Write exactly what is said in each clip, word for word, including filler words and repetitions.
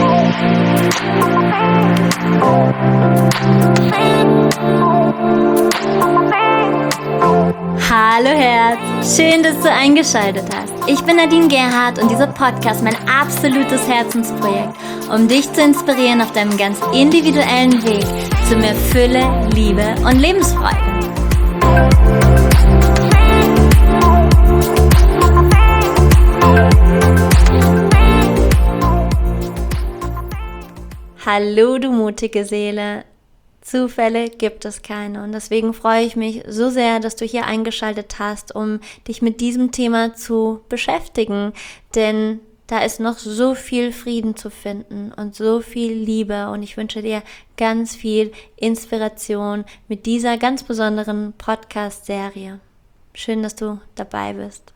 Hallo Herz, schön, dass du eingeschaltet hast. Ich bin Nadine Gerhardt und dieser Podcast ist mein absolutes Herzensprojekt, um dich zu inspirieren auf deinem ganz individuellen Weg zu mehr Fülle, Liebe und Lebensfreude. Hallo du mutige Seele. Zufälle gibt es keine und deswegen freue ich mich so sehr, dass du hier eingeschaltet hast, um dich mit diesem Thema zu beschäftigen, denn da ist noch so viel Frieden zu finden und so viel Liebe und ich wünsche dir ganz viel Inspiration mit dieser ganz besonderen Podcast-Serie. Schön, dass du dabei bist.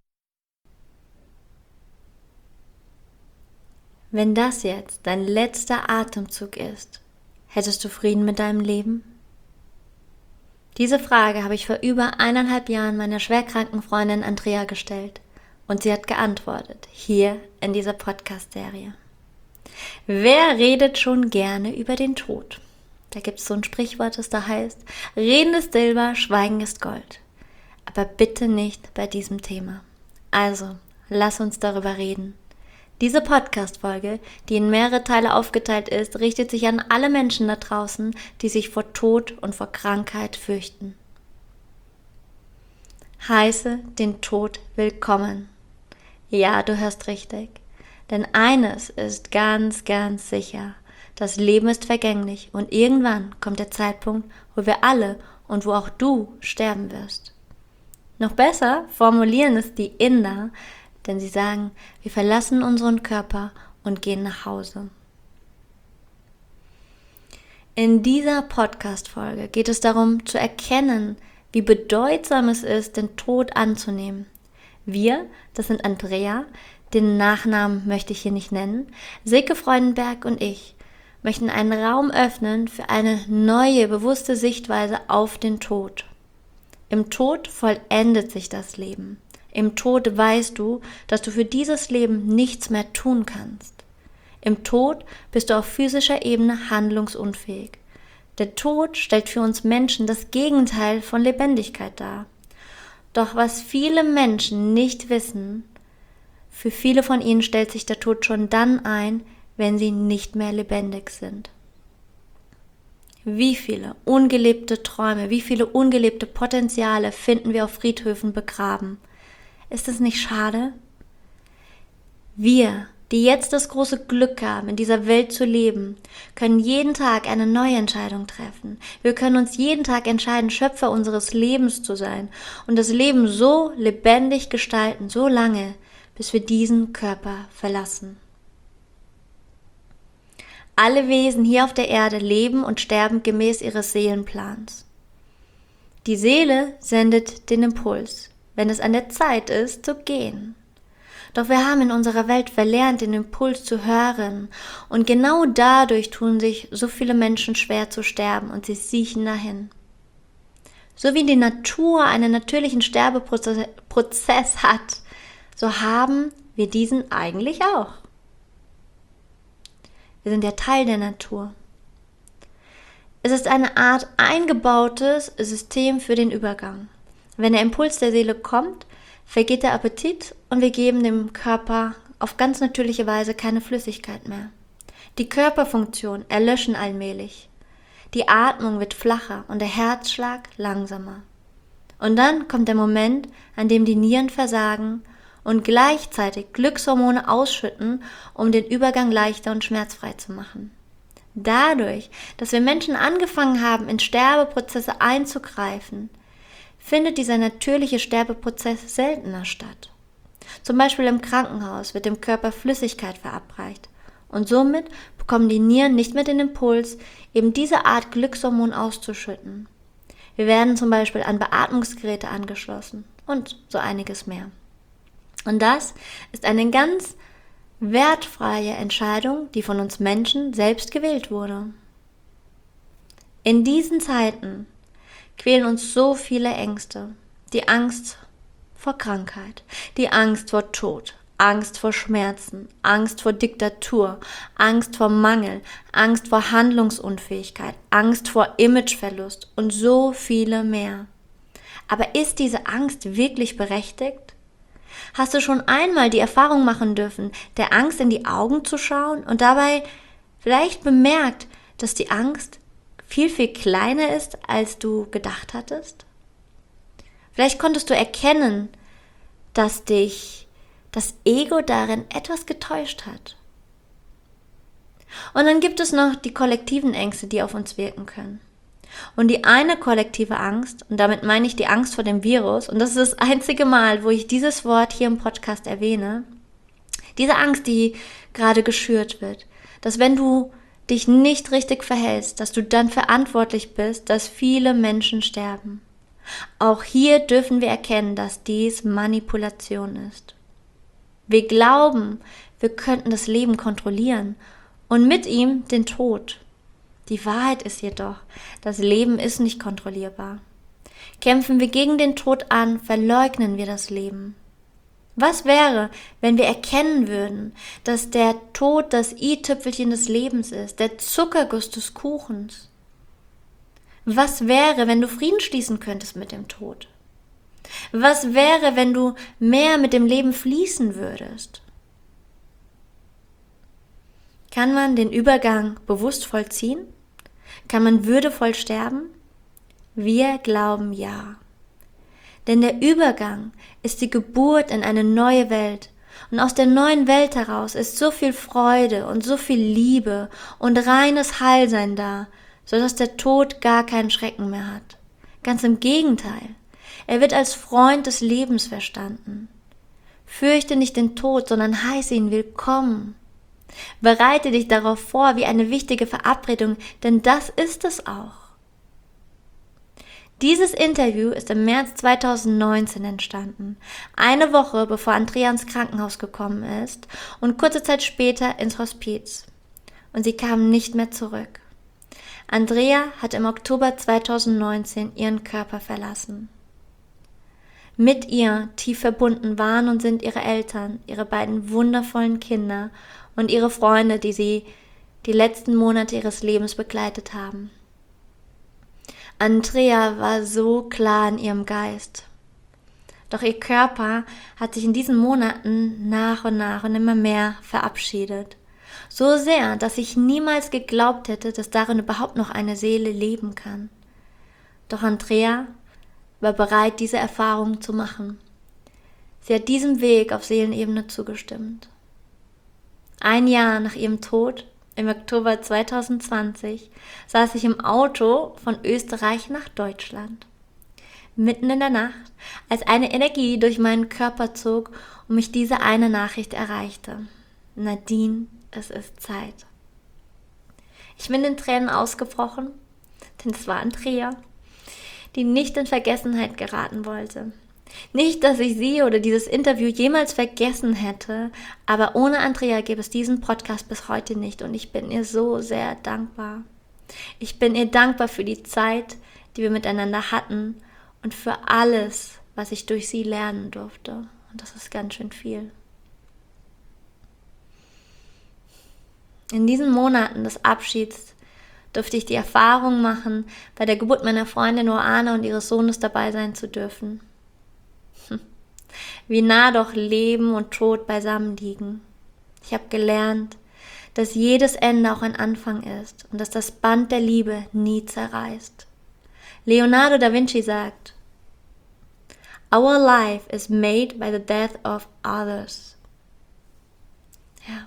Wenn das jetzt dein letzter Atemzug ist, hättest du Frieden mit deinem Leben? Diese Frage habe ich vor über eineinhalb Jahren meiner schwerkranken Freundin Andrea gestellt und sie hat geantwortet, hier in dieser Podcast-Serie. Wer redet schon gerne über den Tod? Da gibt es so ein Sprichwort, das da heißt, Reden ist Silber, Schweigen ist Gold. Aber bitte nicht bei diesem Thema. Also, lass uns darüber reden. Diese Podcast-Folge, die in mehrere Teile aufgeteilt ist, richtet sich an alle Menschen da draußen, die sich vor Tod und vor Krankheit fürchten. Heiße den Tod willkommen. Ja, du hörst richtig. Denn eines ist ganz, ganz sicher. Das Leben ist vergänglich und irgendwann kommt der Zeitpunkt, wo wir alle und wo auch du sterben wirst. Noch besser formulieren es die Inder, denn sie sagen, wir verlassen unseren Körper und gehen nach Hause. In dieser Podcast-Folge geht es darum, zu erkennen, wie bedeutsam es ist, den Tod anzunehmen. Wir, das sind Andrea, den Nachnamen möchte ich hier nicht nennen, Silke Freudenberg und ich, möchten einen Raum öffnen für eine neue, bewusste Sichtweise auf den Tod. Im Tod vollendet sich das Leben. Im Tod weißt du, dass du für dieses Leben nichts mehr tun kannst. Im Tod bist du auf physischer Ebene handlungsunfähig. Der Tod stellt für uns Menschen das Gegenteil von Lebendigkeit dar. Doch was viele Menschen nicht wissen, für viele von ihnen stellt sich der Tod schon dann ein, wenn sie nicht mehr lebendig sind. Wie viele ungelebte Träume, wie viele ungelebte Potenziale finden wir auf Friedhöfen begraben? Ist es nicht schade? Wir, die jetzt das große Glück haben, in dieser Welt zu leben, können jeden Tag eine neue Entscheidung treffen. Wir können uns jeden Tag entscheiden, Schöpfer unseres Lebens zu sein und das Leben so lebendig gestalten, so lange, bis wir diesen Körper verlassen. Alle Wesen hier auf der Erde leben und sterben gemäß ihres Seelenplans. Die Seele sendet den Impuls, wenn es an der Zeit ist, zu gehen. Doch wir haben in unserer Welt verlernt, den Impuls zu hören und genau dadurch tun sich so viele Menschen schwer zu sterben und sie siechen dahin. So wie die Natur einen natürlichen Sterbeprozess hat, so haben wir diesen eigentlich auch. Wir sind ja Teil der Natur. Es ist eine Art eingebautes System für den Übergang. Wenn der Impuls der Seele kommt, vergeht der Appetit und wir geben dem Körper auf ganz natürliche Weise keine Flüssigkeit mehr. Die Körperfunktionen erlöschen allmählich. Die Atmung wird flacher und der Herzschlag langsamer. Und dann kommt der Moment, an dem die Nieren versagen und gleichzeitig Glückshormone ausschütten, um den Übergang leichter und schmerzfrei zu machen. Dadurch, dass wir Menschen angefangen haben, in Sterbeprozesse einzugreifen, findet dieser natürliche Sterbeprozess seltener statt. Zum Beispiel im Krankenhaus wird dem Körper Flüssigkeit verabreicht und somit bekommen die Nieren nicht mehr den Impuls, eben diese Art Glückshormon auszuschütten. Wir werden zum Beispiel an Beatmungsgeräte angeschlossen und so einiges mehr. Und das ist eine ganz wertfreie Entscheidung, die von uns Menschen selbst gewählt wurde. In diesen Zeiten quälen uns so viele Ängste. Die Angst vor Krankheit, die Angst vor Tod, Angst vor Schmerzen, Angst vor Diktatur, Angst vor Mangel, Angst vor Handlungsunfähigkeit, Angst vor Imageverlust und so viele mehr. Aber ist diese Angst wirklich berechtigt? Hast du schon einmal die Erfahrung machen dürfen, der Angst in die Augen zu schauen und dabei vielleicht bemerkt, dass die Angst viel, viel kleiner ist, als du gedacht hattest? Vielleicht konntest du erkennen, dass dich das Ego darin etwas getäuscht hat. Und dann gibt es noch die kollektiven Ängste, die auf uns wirken können. Und die eine kollektive Angst, und damit meine ich die Angst vor dem Virus, und das ist das einzige Mal, wo ich dieses Wort hier im Podcast erwähne, diese Angst, die gerade geschürt wird, dass wenn du dich nicht richtig verhältst, dass du dann verantwortlich bist, dass viele Menschen sterben. Auch hier dürfen wir erkennen, dass dies Manipulation ist. Wir glauben, wir könnten das Leben kontrollieren und mit ihm den Tod. Die Wahrheit ist jedoch, das Leben ist nicht kontrollierbar. Kämpfen wir gegen den Tod an, verleugnen wir das Leben. Was wäre, wenn wir erkennen würden, dass der Tod das i-Tüpfelchen des Lebens ist, der Zuckerguss des Kuchens? Was wäre, wenn du Frieden schließen könntest mit dem Tod? Was wäre, wenn du mehr mit dem Leben fließen würdest? Kann man den Übergang bewusst vollziehen? Kann man würdevoll sterben? Wir glauben ja. Denn der Übergang ist die Geburt in eine neue Welt. Und aus der neuen Welt heraus ist so viel Freude und so viel Liebe und reines Heilsein da, sodass der Tod gar keinen Schrecken mehr hat. Ganz im Gegenteil. Er wird als Freund des Lebens verstanden. Fürchte nicht den Tod, sondern heiße ihn willkommen. Bereite dich darauf vor wie eine wichtige Verabredung, denn das ist es auch. Dieses Interview ist im März zweitausendneunzehn entstanden, eine Woche bevor Andrea ins Krankenhaus gekommen ist und kurze Zeit später ins Hospiz. Und sie kam nicht mehr zurück. Andrea hat im Oktober zweitausendneunzehn ihren Körper verlassen. Mit ihr tief verbunden waren und sind ihre Eltern, ihre beiden wundervollen Kinder und ihre Freunde, die sie die letzten Monate ihres Lebens begleitet haben. Andrea war so klar in ihrem Geist. Doch ihr Körper hat sich in diesen Monaten nach und nach und immer mehr verabschiedet. So sehr, dass ich niemals geglaubt hätte, dass darin überhaupt noch eine Seele leben kann. Doch Andrea war bereit, diese Erfahrung zu machen. Sie hat diesem Weg auf Seelenebene zugestimmt. Ein Jahr nach ihrem Tod, im Oktober zweitausendzwanzig, saß ich im Auto von Österreich nach Deutschland. Mitten in der Nacht, als eine Energie durch meinen Körper zog und mich diese eine Nachricht erreichte. Nadine, es ist Zeit. Ich bin in Tränen ausgebrochen, denn es war Andrea, die nicht in Vergessenheit geraten wollte. Nicht, dass ich sie oder dieses Interview jemals vergessen hätte, aber ohne Andrea gäbe es diesen Podcast bis heute nicht und ich bin ihr so sehr dankbar. Ich bin ihr dankbar für die Zeit, die wir miteinander hatten und für alles, was ich durch sie lernen durfte. Und das ist ganz schön viel. In diesen Monaten des Abschieds durfte ich die Erfahrung machen, bei der Geburt meiner Freundin Oana und ihres Sohnes dabei sein zu dürfen. Wie nah doch Leben und Tod beisammen liegen. Ich habe gelernt, dass jedes Ende auch ein Anfang ist und dass das Band der Liebe nie zerreißt. Leonardo da Vinci sagt, "Our life is made by the death of others." Ja.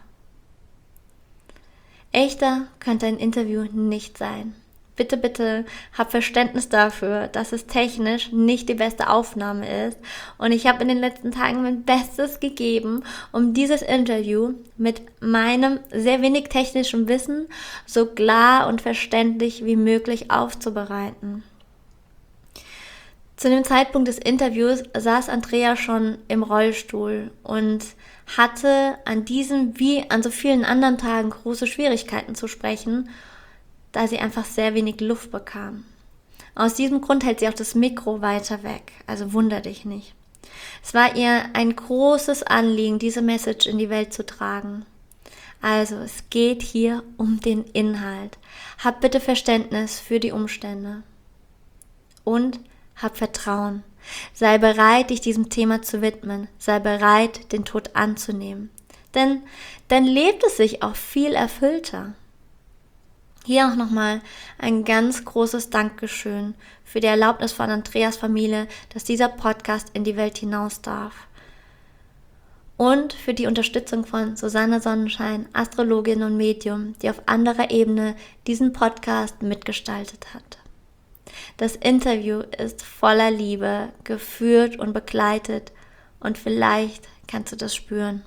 Echter könnte ein Interview nicht sein. Bitte, bitte, hab Verständnis dafür, dass es technisch nicht die beste Aufnahme ist. Und ich habe in den letzten Tagen mein Bestes gegeben, um dieses Interview mit meinem sehr wenig technischen Wissen so klar und verständlich wie möglich aufzubereiten. Zu dem Zeitpunkt des Interviews saß Andrea schon im Rollstuhl und hatte an diesem wie an so vielen anderen Tagen große Schwierigkeiten zu sprechen, da sie einfach sehr wenig Luft bekam. Aus diesem Grund hält sie auch das Mikro weiter weg, also wunder dich nicht. Es war ihr ein großes Anliegen, diese Message in die Welt zu tragen. Also, es geht hier um den Inhalt. Hab bitte Verständnis für die Umstände. Und hab Vertrauen. Sei bereit, dich diesem Thema zu widmen. Sei bereit, den Tod anzunehmen. Denn dann lebt es sich auch viel erfüllter. Hier auch nochmal ein ganz großes Dankeschön für die Erlaubnis von Andreas Familie, dass dieser Podcast in die Welt hinaus darf. Und für die Unterstützung von Susanne Sonnenschein, Astrologin und Medium, die auf anderer Ebene diesen Podcast mitgestaltet hat. Das Interview ist voller Liebe, geführt und begleitet und vielleicht kannst du das spüren.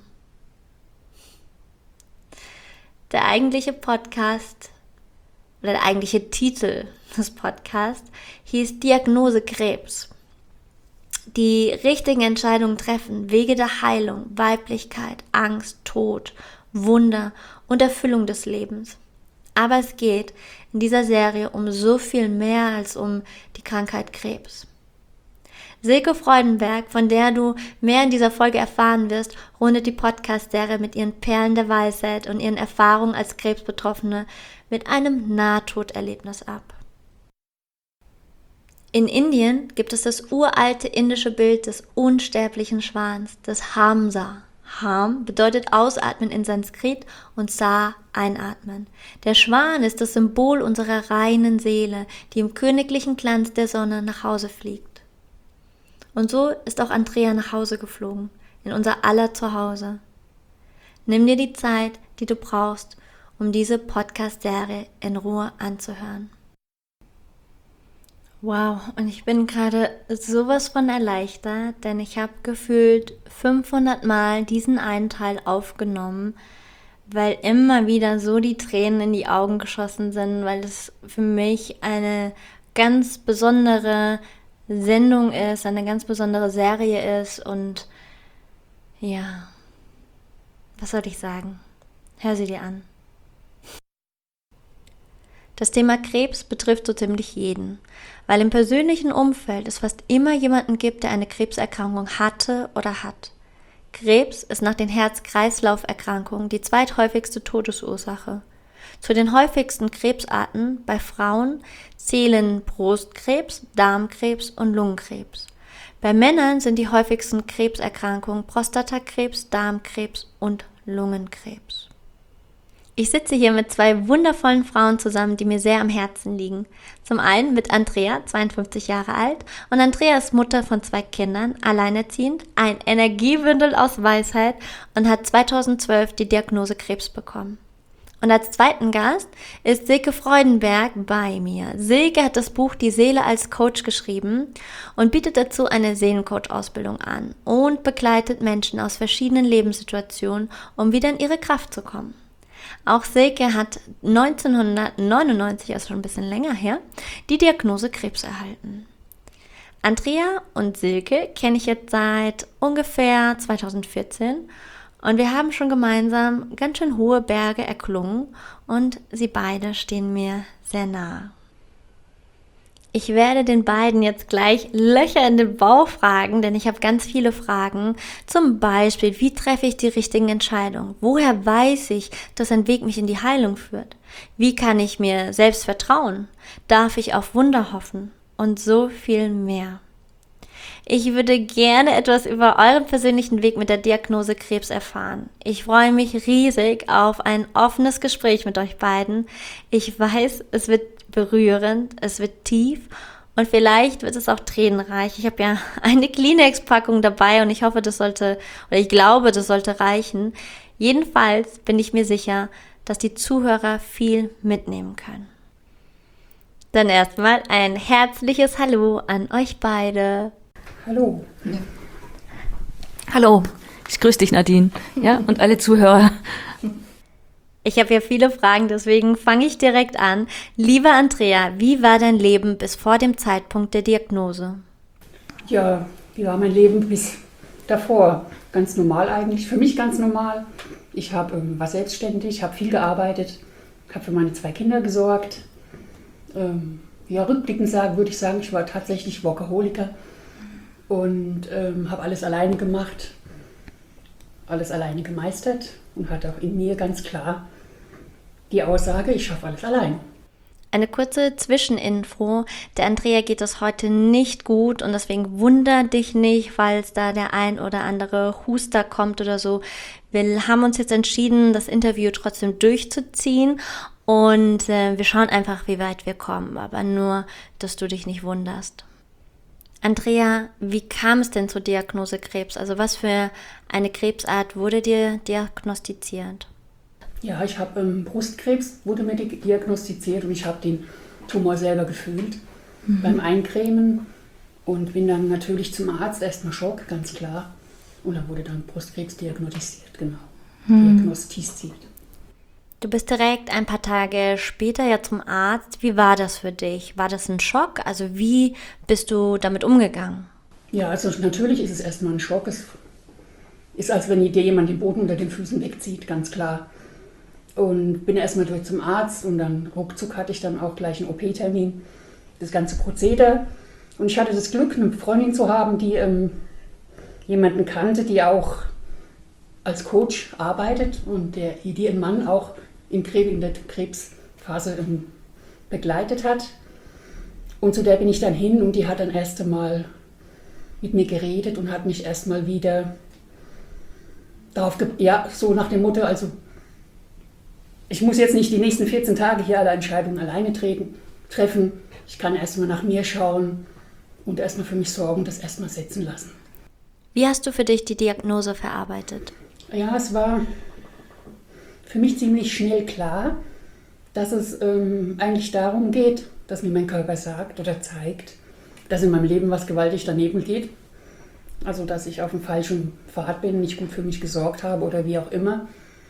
Der eigentliche Podcast oder der eigentliche Titel des Podcasts hieß Diagnose Krebs. Die richtigen Entscheidungen treffen, Wege der Heilung, Weiblichkeit, Angst, Tod, Wunder und Erfüllung des Lebens. Aber es geht in dieser Serie um so viel mehr als um die Krankheit Krebs. Silke Freudenberg, von der du mehr in dieser Folge erfahren wirst, rundet die Podcast-Serie mit ihren Perlen der Weisheit und ihren Erfahrungen als Krebsbetroffene mit einem Nahtoderlebnis ab. In Indien gibt es das uralte indische Bild des unsterblichen Schwans, des Hamsa. Ham bedeutet ausatmen in Sanskrit und Sa einatmen. Der Schwan ist das Symbol unserer reinen Seele, die im königlichen Glanz der Sonne nach Hause fliegt. Und so ist auch Andrea nach Hause geflogen, in unser aller Zuhause. Nimm dir die Zeit, die du brauchst, um diese Podcast-Serie in Ruhe anzuhören. Wow, und ich bin gerade sowas von erleichtert, denn ich habe gefühlt fünfhundert Mal diesen einen Teil aufgenommen, weil immer wieder so die Tränen in die Augen geschossen sind, weil es für mich eine ganz besondere Sendung ist, eine ganz besondere Serie ist und ja, was soll ich sagen? Hör sie dir an. Das Thema Krebs betrifft so ziemlich jeden, weil im persönlichen Umfeld es fast immer jemanden gibt, der eine Krebserkrankung hatte oder hat. Krebs ist nach den Herz-Kreislauf-Erkrankungen die zweithäufigste Todesursache. Zu den häufigsten Krebsarten bei Frauen zählen Brustkrebs, Darmkrebs und Lungenkrebs. Bei Männern sind die häufigsten Krebserkrankungen Prostatakrebs, Darmkrebs und Lungenkrebs. Ich sitze hier mit zwei wundervollen Frauen zusammen, die mir sehr am Herzen liegen. Zum einen mit Andrea, zweiundfünfzig Jahre alt, und Andrea ist Mutter von zwei Kindern, alleinerziehend, ein Energiebündel aus Weisheit und hat zweitausendzwölf die Diagnose Krebs bekommen. Und als zweiten Gast ist Silke Freudenberg bei mir. Silke hat das Buch Die Seele als Coach geschrieben und bietet dazu eine Seelencoach-Ausbildung an und begleitet Menschen aus verschiedenen Lebenssituationen, um wieder in ihre Kraft zu kommen. Auch Silke hat neunzehnhundertneunundneunzig, also schon ein bisschen länger her, die Diagnose Krebs erhalten. Andrea und Silke kenne ich jetzt seit ungefähr zweitausendvierzehn und wir haben schon gemeinsam ganz schön hohe Berge erklungen und sie beide stehen mir sehr nahe. Ich werde den beiden jetzt gleich Löcher in den Bauch fragen, denn ich habe ganz viele Fragen. Zum Beispiel, wie treffe ich die richtigen Entscheidungen? Woher weiß ich, dass ein Weg mich in die Heilung führt? Wie kann ich mir selbst vertrauen? Darf ich auf Wunder hoffen? Und so viel mehr. Ich würde gerne etwas über euren persönlichen Weg mit der Diagnose Krebs erfahren. Ich freue mich riesig auf ein offenes Gespräch mit euch beiden. Ich weiß, es wird berührend, es wird tief und vielleicht wird es auch tränenreich. Ich habe ja eine Kleenex-Packung dabei und ich hoffe, das sollte, oder ich glaube, das sollte reichen. Jedenfalls bin ich mir sicher, dass die Zuhörer viel mitnehmen können. Dann erstmal ein herzliches Hallo an euch beide. Hallo. Ja. Hallo, ich grüße dich, Nadine, ja, und alle Zuhörer. Ich habe ja viele Fragen, deswegen fange ich direkt an. Liebe Andrea, wie war dein Leben bis vor dem Zeitpunkt der Diagnose? Ja, wie war mein Leben bis davor? Ganz normal eigentlich, für mich ganz normal. Ich hab, war selbstständig, habe viel gearbeitet, habe für meine zwei Kinder gesorgt. Ähm, ja, rückblickend sagen, würde ich sagen, ich war tatsächlich Workaholiker. und ähm, habe alles alleine gemacht, alles alleine gemeistert und hatte auch in mir ganz klar die Aussage, ich schaffe alles allein. Eine kurze Zwischeninfo. Der Andrea geht es heute nicht gut und deswegen wunder dich nicht, falls da der ein oder andere Huster kommt oder so. Wir haben uns jetzt entschieden, das Interview trotzdem durchzuziehen und äh, wir schauen einfach, wie weit wir kommen, aber nur, dass du dich nicht wunderst. Andrea, wie kam es denn zur Diagnose Krebs? Also was für eine Krebsart wurde dir diagnostiziert? Ja, ich habe ähm, Brustkrebs, wurde mir diagnostiziert und ich habe den Tumor selber gefühlt mhm. beim Eincremen und bin dann natürlich zum Arzt, erstmal Schock, ganz klar. Und dann wurde dann Brustkrebs diagnostiziert, genau, mhm. diagnostiziert. Du bist direkt ein paar Tage später ja zum Arzt. Wie war das für dich? War das ein Schock? Also wie bist du damit umgegangen? Ja, also natürlich ist es erstmal ein Schock. Es ist, als wenn dir jemand den Boden unter den Füßen wegzieht, ganz klar. Und bin erstmal durch zum Arzt und dann ruckzuck hatte ich dann auch gleich einen O P-Termin, das ganze Prozedere. Und ich hatte das Glück, eine Freundin zu haben, die ähm, jemanden kannte, die auch als Coach arbeitet und der, die ihren Mann auch in, in der Krebsphase ähm, begleitet hat. Und zu der bin ich dann hin und die hat dann erst einmal mit mir geredet und hat mich erstmal wieder darauf, ge- ja, so nach dem Motto, also ich muss jetzt nicht die nächsten vierzehn Tage hier alle Entscheidungen alleine treten, treffen. Ich kann erstmal nach mir schauen und erstmal für mich sorgen, das erstmal setzen lassen. Wie hast du für dich die Diagnose verarbeitet? Ja, es war für mich ziemlich schnell klar, dass es ähm, eigentlich darum geht, dass mir mein Körper sagt oder zeigt, dass in meinem Leben was gewaltig daneben geht. Also, dass ich auf dem falschen Pfad bin, nicht gut für mich gesorgt habe oder wie auch immer.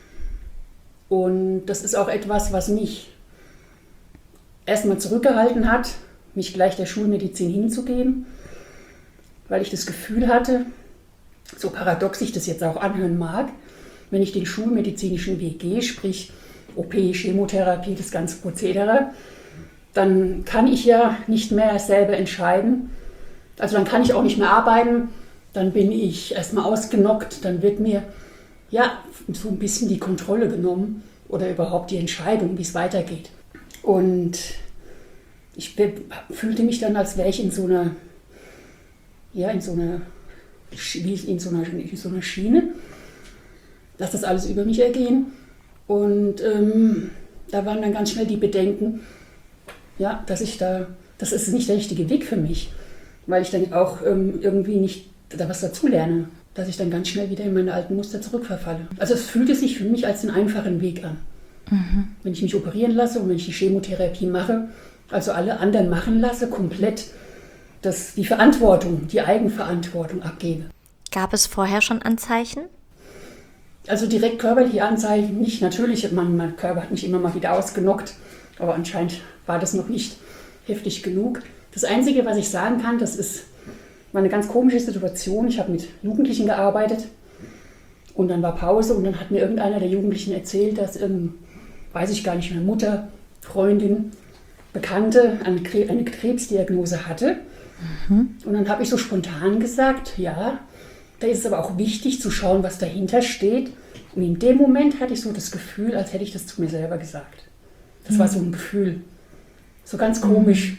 Und das ist auch etwas, was mich erstmal zurückgehalten hat, mich gleich der Schulmedizin hinzugeben, weil ich das Gefühl hatte, so paradox ich das jetzt auch anhören mag, wenn ich den schulmedizinischen Weg gehe, sprich O P, Chemotherapie, das ganze Prozedere, dann kann ich ja nicht mehr selber entscheiden. Also dann kann ich auch nicht mehr arbeiten, dann bin ich erstmal ausgenockt, dann wird mir ja so ein bisschen die Kontrolle genommen oder überhaupt die Entscheidung, wie es weitergeht. Und ich fühlte mich dann, als wäre ich in so einer, ja, in so einer, wie in so einer, in so einer Schiene, dass das alles über mich ergehen. Und ähm, da waren dann ganz schnell die Bedenken, ja, dass ich da, das ist nicht der richtige Weg für mich, weil ich dann auch ähm, irgendwie nicht da was dazulerne, dass ich dann ganz schnell wieder in meine alten Muster zurückverfalle. Also es fühlte sich für mich als den einfachen Weg an. Mhm. Wenn ich mich operieren lasse und wenn ich die Chemotherapie mache, also alle anderen machen lasse, komplett das, die Verantwortung, die Eigenverantwortung abgebe. Gab es vorher schon Anzeichen? Also direkt körperliche Anzeichen nicht. Natürlich, mein, mein Körper hat mich immer mal wieder ausgenockt, aber anscheinend war das noch nicht heftig genug. Das Einzige, was ich sagen kann, das ist war eine ganz komische Situation. Ich habe mit Jugendlichen gearbeitet und dann war Pause und dann hat mir irgendeiner der Jugendlichen erzählt, dass, ähm, weiß ich gar nicht mehr, Mutter, Freundin, Bekannte eine, Kre- eine Krebsdiagnose hatte. Mhm. Und dann habe ich so spontan gesagt, ja, da ist es aber auch wichtig zu schauen, was dahinter steht. Und in dem Moment hatte ich so das Gefühl, als hätte ich das zu mir selber gesagt. Das mhm. war so ein Gefühl, so ganz komisch. Mhm.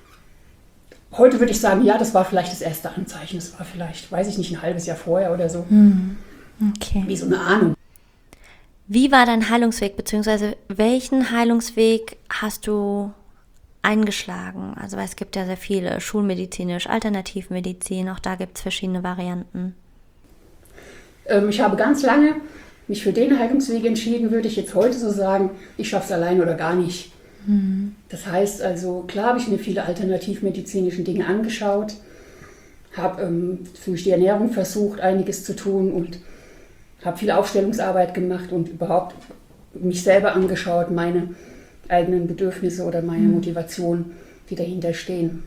Heute würde ich sagen, ja, das war vielleicht das erste Anzeichen. Das war vielleicht, weiß ich nicht, ein halbes Jahr vorher oder so. Okay. Wie so eine Ahnung. Wie war dein Heilungsweg, beziehungsweise welchen Heilungsweg hast du eingeschlagen? Also weil es gibt ja sehr viele, schulmedizinisch, Alternativmedizin, auch da gibt es verschiedene Varianten. Ähm, ich habe ganz lange mich für den Heilungsweg entschieden, würde ich jetzt heute so sagen, ich schaffe es allein oder gar nicht. Das heißt also, klar habe ich mir viele alternativmedizinische Dinge angeschaut, habe ähm, durch die Ernährung versucht, einiges zu tun und habe viel Aufstellungsarbeit gemacht und überhaupt mich selber angeschaut, meine eigenen Bedürfnisse oder meine mhm. Motivation, die dahinter stehen.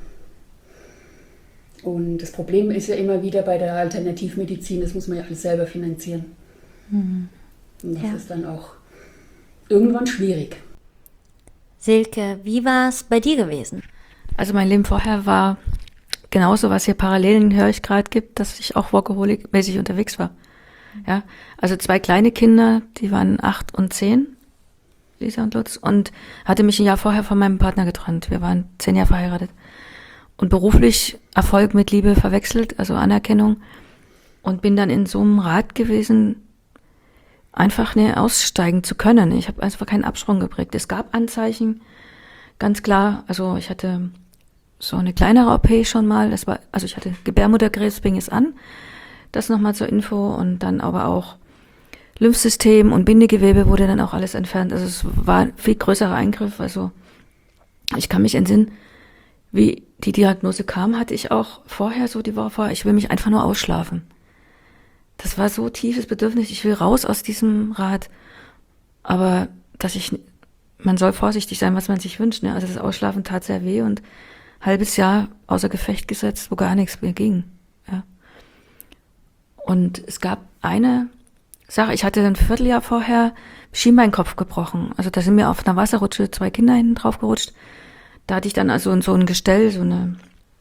Und das Problem ist ja immer wieder bei der Alternativmedizin, das muss man ja alles selber finanzieren. Mhm. Und das ja. ist dann auch irgendwann schwierig. Silke, wie war es bei dir gewesen? Also mein Leben vorher war genauso, was hier Parallelen, höre ich gerade, gibt, dass ich auch workaholic-mäßig unterwegs war. Ja, also zwei kleine Kinder, die waren acht und zehn, Lisa und Lutz, und hatte mich ein Jahr vorher von meinem Partner getrennt. Wir waren zehn Jahre verheiratet. Und beruflich Erfolg mit Liebe verwechselt, also Anerkennung. Und bin dann in so einem Rad gewesen, einfach ne, aussteigen zu können. Ich habe einfach keinen Absprung geprägt. Es gab Anzeichen, ganz klar. Also ich hatte so eine kleinere O P schon mal. Das war, also ich hatte Gebärmutterkrebs, fing es an. Das nochmal zur Info. Und dann aber auch Lymphsystem und Bindegewebe wurde dann auch alles entfernt. Also es war ein viel größerer Eingriff. Also ich kann mich entsinnen, wie die Diagnose kam, hatte ich auch vorher, so die Woche vorher, ich will mich einfach nur ausschlafen. Das war so tiefes Bedürfnis, ich will raus aus diesem Rad. Aber dass ich, man soll vorsichtig sein, was man sich wünscht. Ne? Also das Ausschlafen tat sehr weh und ein halbes Jahr außer Gefecht gesetzt, wo gar nichts mehr ging. Ja. Und es gab eine Sache, ich hatte ein Vierteljahr vorher Schienbeinkopf gebrochen. Also da sind mir auf einer Wasserrutsche zwei Kinder hinten drauf gerutscht. Da hatte ich dann also so ein Gestell, so eine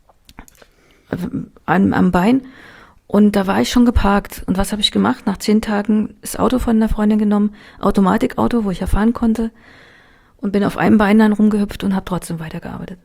am, am Bein. Und da war ich schon geparkt. Und was habe ich gemacht? Nach zehn Tagen das Auto von einer Freundin genommen, Automatikauto, wo ich ja fahren konnte, und bin auf einem Bein dann rumgehüpft und habe trotzdem weitergearbeitet.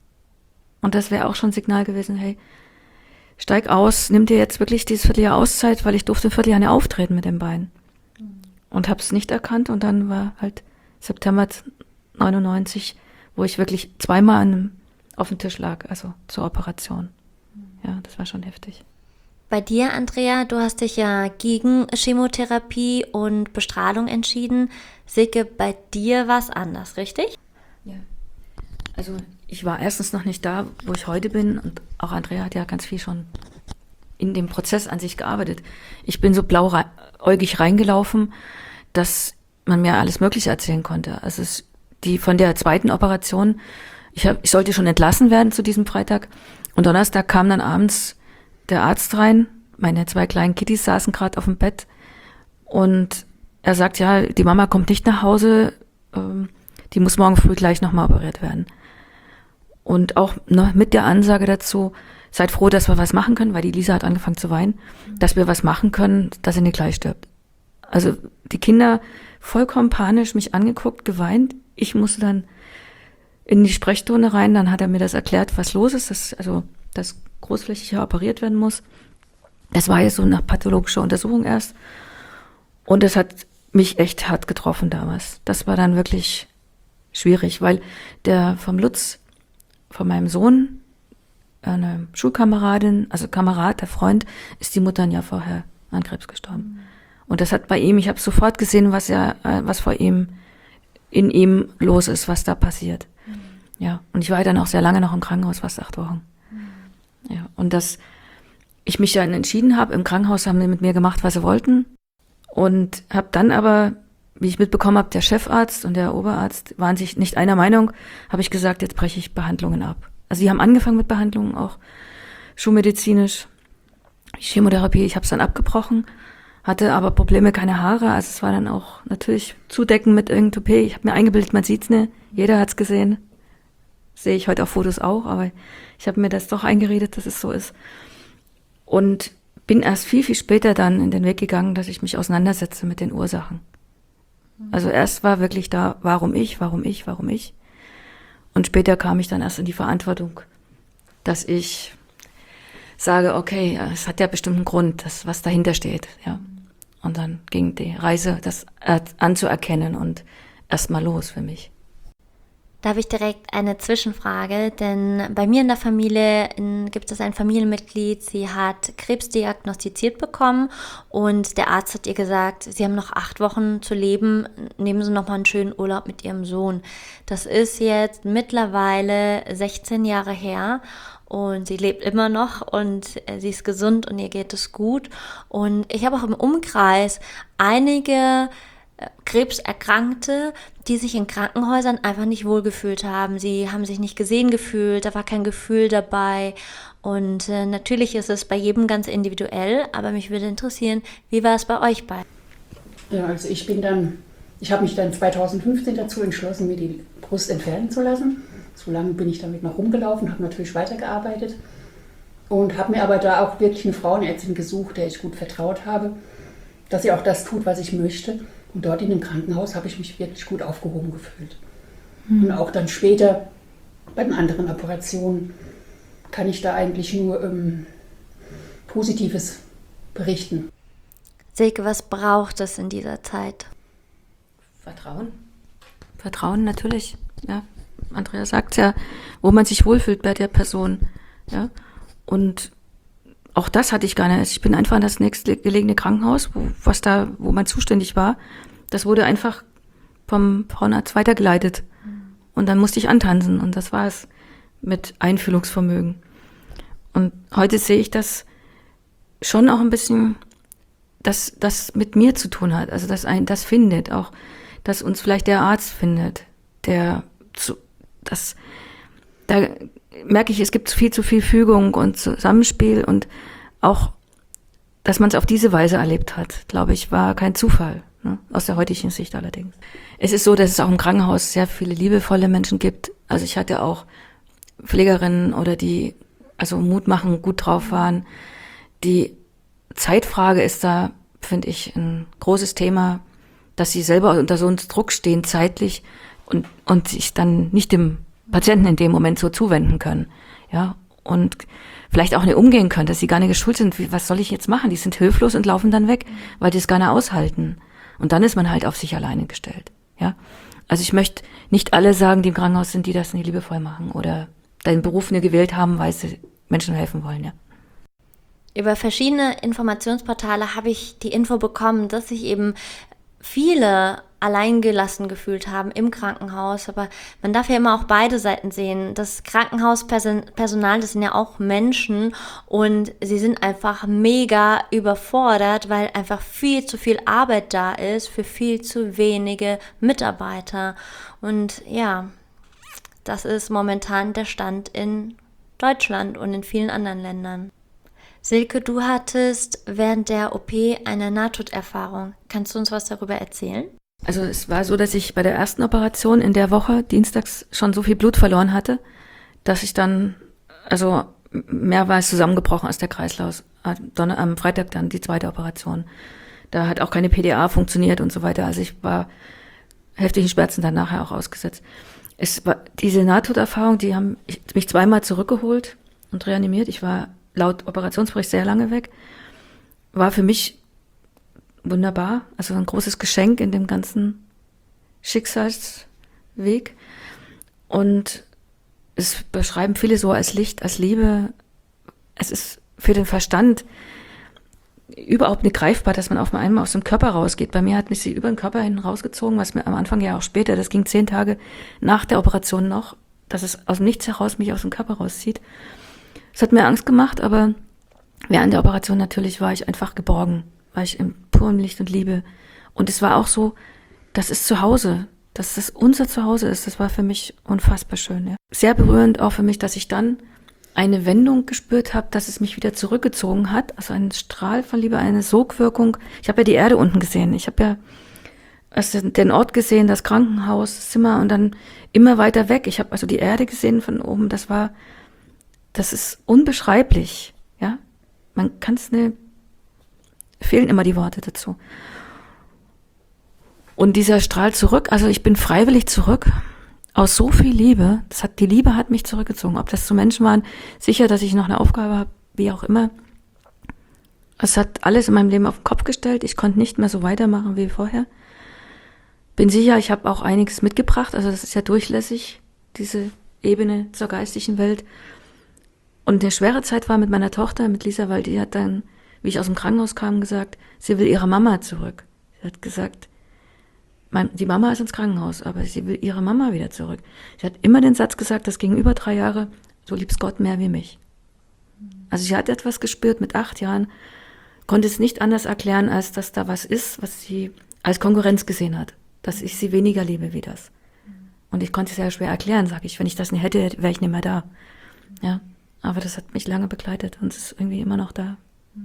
Und das wäre auch schon ein Signal gewesen, hey, steig aus, nimm dir jetzt wirklich dieses Vierteljahr Auszeit, weil ich durfte ein Vierteljahr nicht auftreten mit dem Bein. Und habe es nicht erkannt. Und dann war halt September neunundneunzig, wo ich wirklich zweimal an einem, auf dem Tisch lag, also zur Operation. Ja, das war schon heftig. Bei dir, Andrea, du hast dich ja gegen Chemotherapie und Bestrahlung entschieden. Silke, bei dir war es anders, richtig? Ja. Also ich war erstens noch nicht da, wo ich heute bin, und auch Andrea hat ja ganz viel schon in dem Prozess an sich gearbeitet. Ich bin so blauäugig reingelaufen, dass man mir alles Mögliche erzählen konnte. Also es, die von der zweiten Operation, ich, hab, ich sollte schon entlassen werden zu diesem Freitag, und Donnerstag kam dann abends der Arzt rein, meine zwei kleinen Kitties saßen gerade auf dem Bett, und er sagt, ja, die Mama kommt nicht nach Hause, ähm, die muss morgen früh gleich nochmal operiert werden. Und auch noch mit der Ansage dazu, seid froh, dass wir was machen können, weil die Lisa hat angefangen zu weinen, dass wir was machen können, dass sie nicht gleich stirbt. Also die Kinder vollkommen panisch mich angeguckt, geweint. Ich musste dann in die Sprechstunde rein, dann hat er mir das erklärt, was los ist, dass, also, dass großflächig operiert werden muss. Das war jetzt so nach pathologischer Untersuchung erst. Und das hat mich echt hart getroffen damals. Das war dann wirklich schwierig, weil der vom Lutz, von meinem Sohn, eine Schulkameradin, also Kamerad, der Freund, ist die Mutter ein Jahr vorher an Krebs gestorben. Mhm. Und das hat bei ihm, ich habe sofort gesehen, was er, was vor ihm, in ihm los ist, was da passiert. Mhm. Ja, und ich war dann auch sehr lange noch im Krankenhaus, fast acht Wochen. Mhm. Ja, und dass ich mich dann entschieden habe, im Krankenhaus haben sie mit mir gemacht, was sie wollten. Und habe dann aber, wie ich mitbekommen habe, der Chefarzt und der Oberarzt waren sich nicht einer Meinung, habe ich gesagt, jetzt breche ich Behandlungen ab. Also die haben angefangen mit Behandlungen, auch schulmedizinisch, Chemotherapie, ich habe es dann abgebrochen, hatte aber Probleme, keine Haare, also es war dann auch natürlich zudecken mit irgendeinem Toupet. Ich habe mir eingebildet, man sieht's nicht, jeder hat's gesehen, sehe ich heute auf Fotos auch, aber ich habe mir das doch eingeredet, dass es so ist. Und bin erst viel, viel später dann in den Weg gegangen, dass ich mich auseinandersetze mit den Ursachen. Also erst war wirklich da, warum ich, warum ich, warum ich. Und später kam ich dann erst in die Verantwortung, dass ich sage, okay, es hat ja bestimmt einen Grund, das, was dahinter steht. Ja. Und dann ging die Reise, das anzuerkennen, und erstmal los für mich. Da habe ich direkt eine Zwischenfrage, denn bei mir in der Familie in, gibt es ein Familienmitglied, sie hat Krebs diagnostiziert bekommen und der Arzt hat ihr gesagt, sie haben noch acht Wochen zu leben, nehmen Sie noch mal einen schönen Urlaub mit Ihrem Sohn. Das ist jetzt mittlerweile sechzehn Jahre her und sie lebt immer noch und sie ist gesund und ihr geht es gut. Und ich habe auch im Umkreis einige Krebserkrankte, die sich in Krankenhäusern einfach nicht wohlgefühlt haben. Sie haben sich nicht gesehen gefühlt, da war kein Gefühl dabei. Und äh, natürlich ist es bei jedem ganz individuell, aber mich würde interessieren, wie war es bei euch beiden? Ja, also ich bin dann, ich habe mich dann zweitausendfünfzehn dazu entschlossen, mir die Brust entfernen zu lassen. So lange bin ich damit noch rumgelaufen, habe natürlich weitergearbeitet. Und habe mir aber da auch wirklich eine Frauenärztin gesucht, der ich gut vertraut habe, dass sie auch das tut, was ich möchte. Und dort in dem Krankenhaus habe ich mich wirklich gut aufgehoben gefühlt. Mhm. Und auch dann später bei den anderen Operationen kann ich da eigentlich nur ähm, Positives berichten. Silke, was braucht es in dieser Zeit? Vertrauen. Vertrauen natürlich, ja. Andrea sagt ja, wo man sich wohlfühlt bei der Person, ja. Und auch das hatte ich gar nicht. Ich bin einfach in das nächstgelegene Krankenhaus, wo, was da, wo man zuständig war. Das wurde einfach vom Frauenarzt weitergeleitet. Und dann musste ich antanzen und das war es mit Einfühlungsvermögen. Und heute sehe ich das schon auch ein bisschen, dass das mit mir zu tun hat. Also dass ein das findet, auch dass uns vielleicht der Arzt findet, der zu, das, da merke ich, es gibt viel zu viel Fügung und Zusammenspiel und auch, dass man es auf diese Weise erlebt hat, glaube ich, war kein Zufall, ne? Aus der heutigen Sicht allerdings. Es ist so, dass es auch im Krankenhaus sehr viele liebevolle Menschen gibt. Also ich hatte auch Pflegerinnen oder die also Mut machen, gut drauf waren. Die Zeitfrage ist da, finde ich, ein großes Thema, dass sie selber unter so einem Druck stehen zeitlich und, und sich dann nicht dem Patienten in dem Moment so zuwenden können. Ja, und vielleicht auch nicht umgehen können, dass sie gar nicht geschult sind. Wie, was soll ich jetzt machen? Die sind hilflos und laufen dann weg, weil die es gar nicht aushalten. Und dann ist man halt auf sich alleine gestellt. Ja, also ich möchte nicht alle sagen, die im Krankenhaus sind, die das nicht liebevoll machen oder den Beruf nicht gewählt haben, weil sie Menschen helfen wollen, ja. Über verschiedene Informationsportale habe ich die Info bekommen, dass sich eben viele alleingelassen gefühlt haben im Krankenhaus, aber man darf ja immer auch beide Seiten sehen. Das Krankenhauspersonal, das sind ja auch Menschen und sie sind einfach mega überfordert, weil einfach viel zu viel Arbeit da ist für viel zu wenige Mitarbeiter. Und ja, das ist momentan der Stand in Deutschland und in vielen anderen Ländern. Silke, du hattest während der O P eine Nahtoderfahrung. Kannst du uns was darüber erzählen? Also es war so, dass ich bei der ersten Operation in der Woche dienstags schon so viel Blut verloren hatte, dass ich dann, also mehrmals zusammengebrochen ist der Kreislauf. Am Freitag dann die zweite Operation. Da hat auch keine P D A funktioniert und so weiter. Also ich war heftigen Schmerzen dann nachher auch ausgesetzt. Es war diese Nahtoderfahrung, die haben mich zweimal zurückgeholt und reanimiert. Ich war laut Operationsbericht sehr lange weg. War für mich wunderbar, also ein großes Geschenk in dem ganzen Schicksalsweg. Und es beschreiben viele so als Licht, als Liebe. Es ist für den Verstand überhaupt nicht greifbar, dass man auf einmal aus dem Körper rausgeht. Bei mir hat mich sie über den Körper hinten rausgezogen, was mir am Anfang ja auch später, das ging zehn Tage nach der Operation noch, dass es aus dem Nichts heraus mich aus dem Körper rauszieht. Es hat mir Angst gemacht, aber während der Operation natürlich war ich einfach geborgen, war ich im puren Licht und Liebe. Und es war auch so, das ist zu Hause, dass das unser Zuhause ist. Das war für mich unfassbar schön. Ja. Sehr berührend auch für mich, dass ich dann eine Wendung gespürt habe, dass es mich wieder zurückgezogen hat. Also ein Strahl von Liebe, eine Sogwirkung. Ich habe ja die Erde unten gesehen. Ich habe ja also den Ort gesehen, das Krankenhaus, das Zimmer und dann immer weiter weg. Ich habe also die Erde gesehen von oben. Das war, das ist unbeschreiblich. Ja, man kann es nicht, fehlen immer die Worte dazu. Und dieser Strahl zurück, also ich bin freiwillig zurück, aus so viel Liebe, das hat, die Liebe hat mich zurückgezogen. Ob das zu Menschen waren, sicher, dass ich noch eine Aufgabe habe, wie auch immer. Es hat alles in meinem Leben auf den Kopf gestellt. Ich konnte nicht mehr so weitermachen wie vorher. Bin sicher, ich habe auch einiges mitgebracht. Also das ist ja durchlässig, diese Ebene zur geistigen Welt. Und eine schwere Zeit war mit meiner Tochter, mit Lisa, weil die hat dann, wie ich aus dem Krankenhaus kam, gesagt, sie will ihre Mama zurück. Sie hat gesagt, mein, die Mama ist ins Krankenhaus, aber sie will ihre Mama wieder zurück. Sie hat immer den Satz gesagt, das ging über drei Jahre, so liebst Gott mehr wie mich. Also sie hat etwas gespürt mit acht Jahren, konnte es nicht anders erklären, als dass da was ist, was sie als Konkurrenz gesehen hat. Dass ich sie weniger liebe wie das. Und ich konnte es sehr schwer erklären, sage ich. Wenn ich das nicht hätte, wäre ich nicht mehr da. Ja, aber das hat mich lange begleitet und es ist irgendwie immer noch da.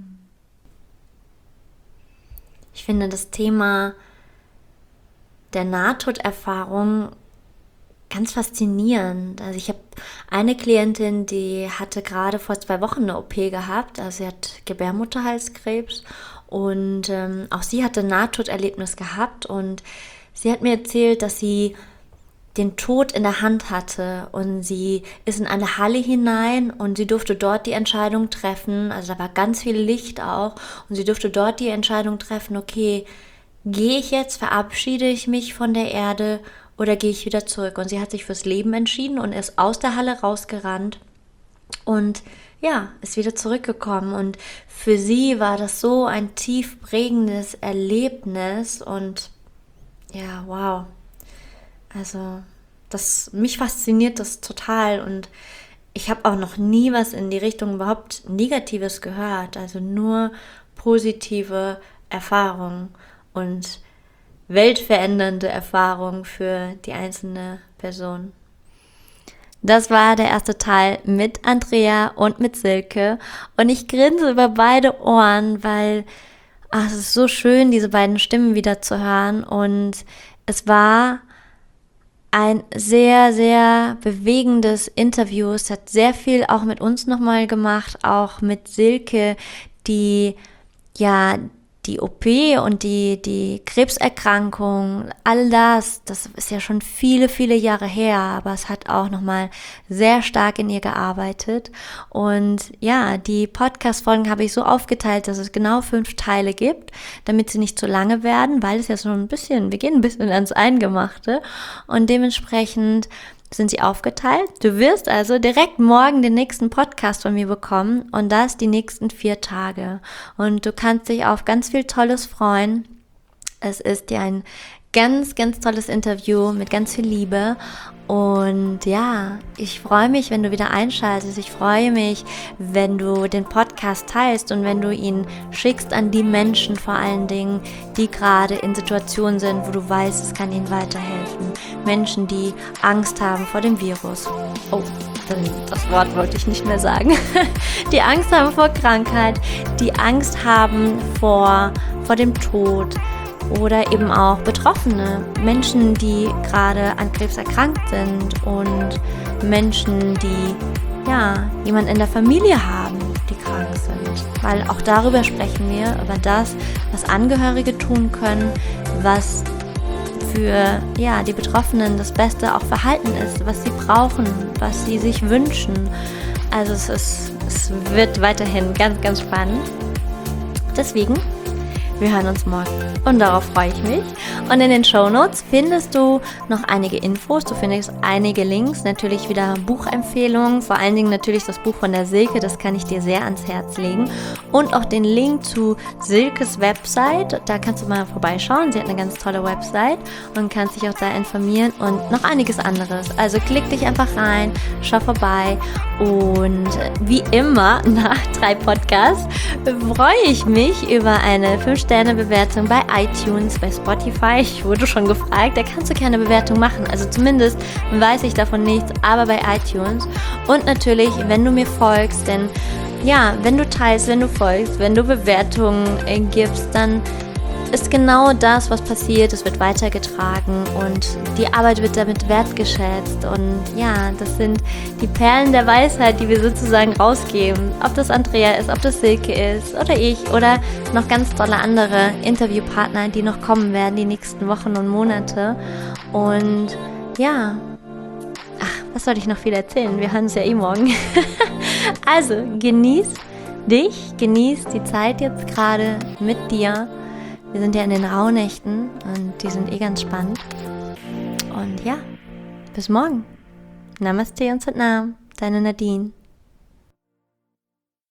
Ich finde das Thema der Nahtoderfahrung ganz faszinierend. Also ich habe eine Klientin, die hatte gerade vor zwei Wochen eine O P gehabt. Also sie hat Gebärmutterhalskrebs und ähm, auch sie hatte ein Nahtoderlebnis gehabt und sie hat mir erzählt, dass sie den Tod in der Hand hatte und sie ist in eine Halle hinein und sie durfte dort die Entscheidung treffen, also da war ganz viel Licht auch und sie durfte dort die Entscheidung treffen, okay, gehe ich jetzt, verabschiede ich mich von der Erde oder gehe ich wieder zurück? Und sie hat sich fürs Leben entschieden und ist aus der Halle rausgerannt und ja, ist wieder zurückgekommen und für sie war das so ein tief prägendes Erlebnis und ja, wow. Also, das, mich fasziniert das total und ich habe auch noch nie was in die Richtung überhaupt Negatives gehört, also nur positive Erfahrungen und weltverändernde Erfahrungen für die einzelne Person. Das war der erste Teil mit Andrea und mit Silke und ich grinse über beide Ohren, weil ach, es ist so schön, diese beiden Stimmen wieder zu hören und es war ein sehr, sehr bewegendes Interview. Es hat sehr viel auch mit uns nochmal gemacht, auch mit Silke, die ja die O P und die, die Krebserkrankung, all das, das ist ja schon viele, viele Jahre her, aber es hat auch nochmal sehr stark in ihr gearbeitet. Und ja, die Podcast-Folgen habe ich so aufgeteilt, dass es genau fünf Teile gibt, damit sie nicht zu lange werden, weil es ja so ein bisschen, wir gehen ein bisschen ans Eingemachte und dementsprechend sind sie aufgeteilt. Du wirst also direkt morgen den nächsten Podcast von mir bekommen und das die nächsten vier Tage. Und du kannst dich auf ganz viel Tolles freuen. Es ist dir ein ganz, ganz tolles Interview mit ganz viel Liebe. Und ja, ich freue mich, wenn du wieder einschaltest. Ich freue mich, wenn du den Podcast teilst und wenn du ihn schickst an die Menschen vor allen Dingen, die gerade in Situationen sind, wo du weißt, es kann ihnen weiterhelfen. Menschen, die Angst haben vor dem Virus. Oh, das Wort wollte ich nicht mehr sagen. Die Angst haben vor Krankheit, die Angst haben vor, vor dem Tod. Oder eben auch Betroffene, Menschen, die gerade an Krebs erkrankt sind und Menschen, die ja jemanden in der Familie haben, die krank sind. Weil auch darüber sprechen wir, über das, was Angehörige tun können, was für ja, die Betroffenen das beste auch Verhalten ist, was sie brauchen, was sie sich wünschen. Also es, ist, es wird weiterhin ganz, ganz spannend. Deswegen, wir hören uns morgen und darauf freue ich mich. Und in den Shownotes findest du noch einige Infos, du findest einige Links, natürlich wieder Buchempfehlungen, vor allen Dingen natürlich das Buch von der Silke, das kann ich dir sehr ans Herz legen. Und auch den Link zu Silkes Website, da kannst du mal vorbeischauen, sie hat eine ganz tolle Website und kannst dich auch da informieren und noch einiges anderes. Also klick dich einfach rein, schau vorbei und wie immer nach drei Podcasts freue ich mich über eine fünf Sterne Bewertung bei iTunes, bei Spotify. Ich wurde schon gefragt, da kannst du keine Bewertung machen. Also zumindest weiß ich davon nichts, aber bei iTunes. Und natürlich, wenn du mir folgst, denn ja, wenn du teilst, wenn du folgst, wenn du Bewertungen äh, gibst, dann ist genau das, was passiert. Es wird weitergetragen und die Arbeit wird damit wertgeschätzt. Und ja, das sind die Perlen der Weisheit, die wir sozusagen rausgeben. Ob das Andrea ist, ob das Silke ist oder ich oder noch ganz tolle andere Interviewpartner, die noch kommen werden die nächsten Wochen und Monate. Und ja, ach, was soll ich noch viel erzählen? Wir hören uns ja eh morgen. Also, genieß dich, genieß die Zeit jetzt gerade mit dir. Wir sind ja in den Rauhnächten und die sind eh ganz spannend. Und ja, bis morgen. Namaste und Satnam, deine Nadine.